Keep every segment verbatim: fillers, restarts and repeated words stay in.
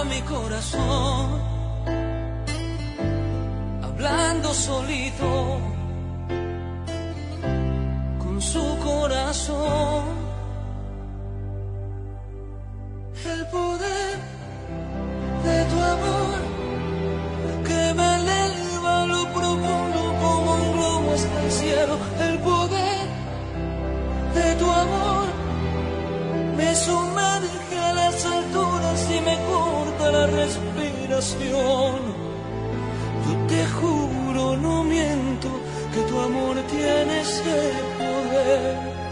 mi corazón, hablando solito con su corazón. El poder de tu amor que me eleva a lo profundo como un globo hasta el cielo. El poder de tu amor me sumerge a las alturas y me corta la respiración. Yo te juro, no miento, que tu amor tiene ese poder.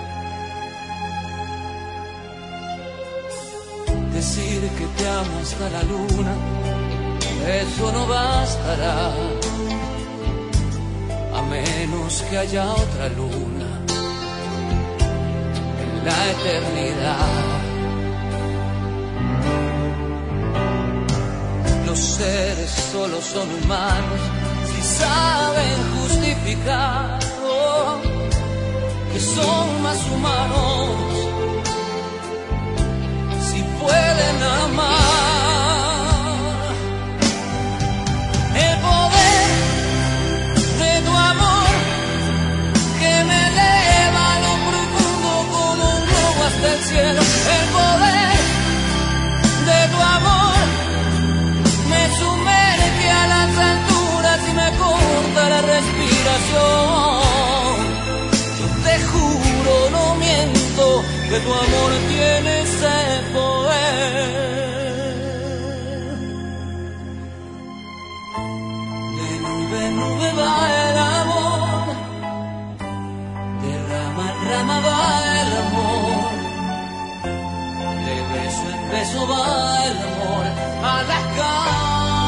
Decir que te amo hasta la luna, eso no bastará, a menos que haya otra luna en la eternidad. Los seres solo son humanos si saben justificar oh, que son más humanos, si pueden amar. El poder de tu amor que me eleva a lo profundo como un globo hasta el cielo. El poder de tu amor me sumerge a las alturas y me corta la respiración. Yo te juro, no miento, que tu amor tiene ese poder. De nube en nube va el amor, de rama en rama va el amor, de beso en beso va el amor a la cama.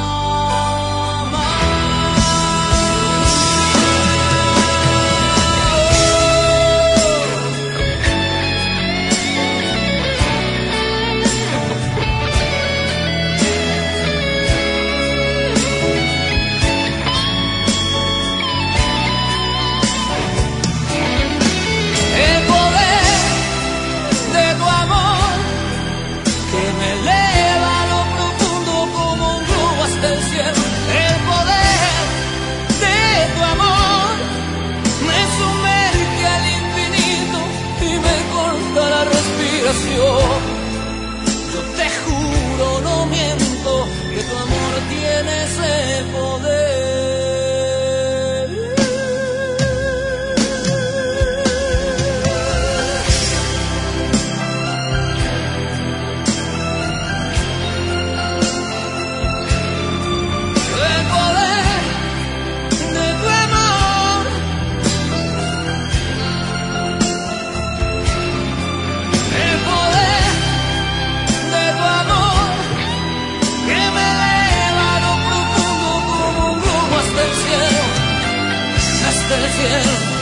Yo te juro, no miento, que tu amor tiene ese poder. El poder de tu amor, el poder de tu amor que me eleva a lo profundo como un globo hasta el cielo, hasta el cielo.